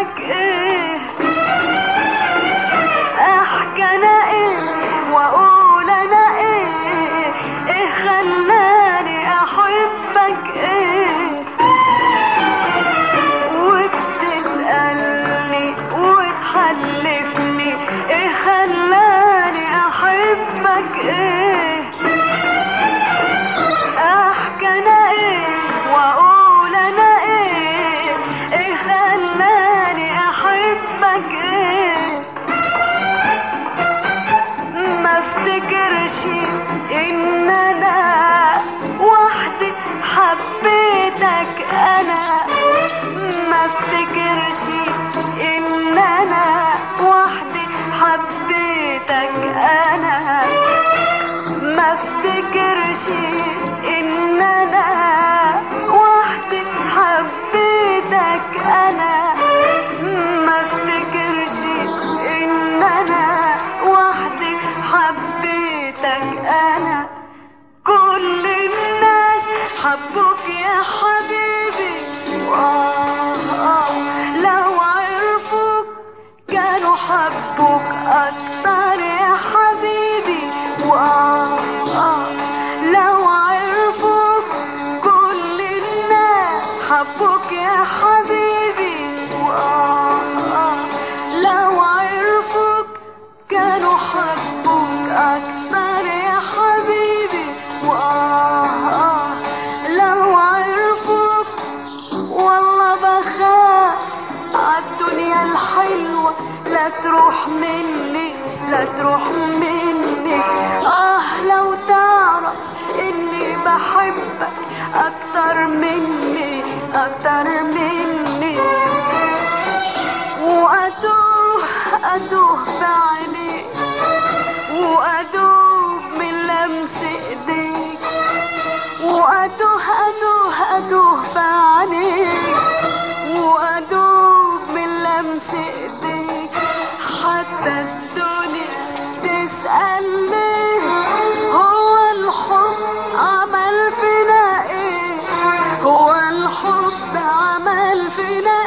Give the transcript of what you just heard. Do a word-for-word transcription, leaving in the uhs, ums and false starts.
احبك ايه، احكي انا ايه واقول انا ايه، ايه خلاني احبك ايه، وبتسألني وتحلفني ايه خلاني احبك ايه، احكي انا ايه واقول انا ايه، ايه خلاني احبك ايه، ما افتكرش ان انا وحدي حبيتك انا، ما افتكرش ان انا وحدي حبيتك انا، ما افتكرش ان انا وحدي حبيتك انا، ما افتكرش ان انا وحدي حبيتك انا، كل الناس حبوك يا حبيبي، وآه آه لو عرفوك كانوا حبوك اكتر يا حبيبي، وآه آه لو عرفوك كل الناس حبوك يا حبيبي، وآه آه لو عرفوك كانوا حبوك اكتر يا حبيبي، وآه آه لو عرفوك والله بخاف عالدنيا الحلوة لا تروح مني لا تروح مني، آه لو تعرف إني بحبك أكتر مني أكتر مني، وأتوه أتوه في عينيك وأدوب من لمس إيديك، وأتوه أتوه أتوه في عينيك وأدوب من لمس إيديك، حتى الدنيا تسأل ليه هو الحب عمل فينا إيه، هو الحب عمل فينا